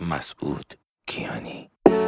مسعود کیانی.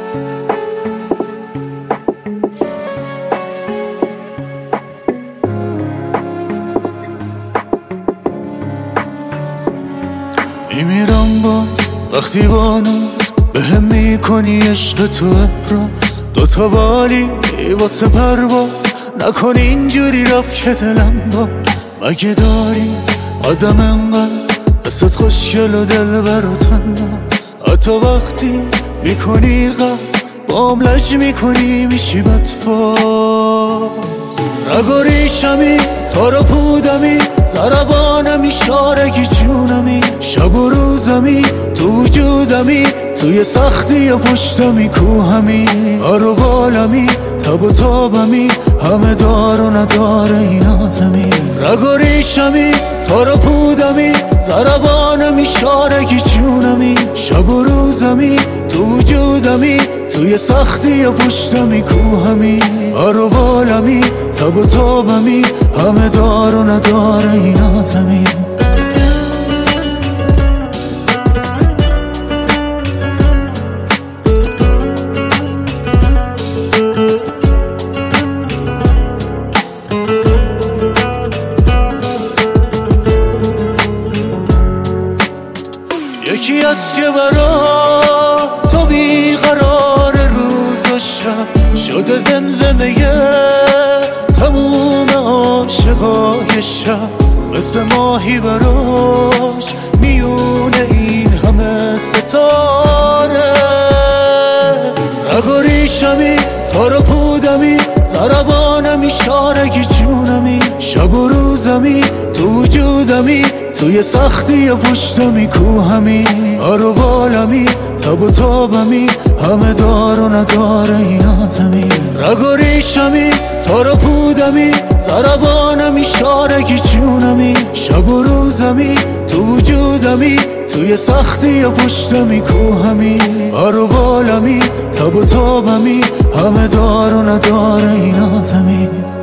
میمیرم باز وقتی بانوز بهم میکنی عشق تو ابراز، دوتا بالی واسه پرواز، نکن اینجوری رفت که دلم باز. مگه داری آدم انقدر قصد خوشگل و دل بر تناز، حتی وقتی میکنی غم بام لج میکنی میشی بدفاز. نگاریشمی تارا پودمی زربانمی شارگی جونمی، شب و روزمی تو وجودمی، توی سختی و پشتمی کوهمی، آرو بالمی تب و تابمی، همه دار و ندار این آدمی. نگاریشمی تارا پودمی زربانمی شارگی جونمی، شب و روزمی تو وجودمی، توی سختی و پشتمی کوهمی، آرو بالمی تب و تابمی، همه دار و ندار این آدمی. یکی از که برا تو بیقرار روز و شب شده زمزمه تموم عاشقای شب، مثل ماهی براش میونه این همه ستاره. نگاریشمی تارا پودمی زربانمی شارگی جونمی، شب و روزمی تو وجودمی، توی سختی و پشتمی کوهمی، آرو بالمی تب و تابمی، همه دار و ندار این آدمی. نگاریشمی تارا پودمی زربانمی شارگی جونمی، شب و روزمی تو وجودمی، توی سختی و پشتمی کوهمی، آرو بالمی تب و تابمی، همه دار و ندار این آدمی.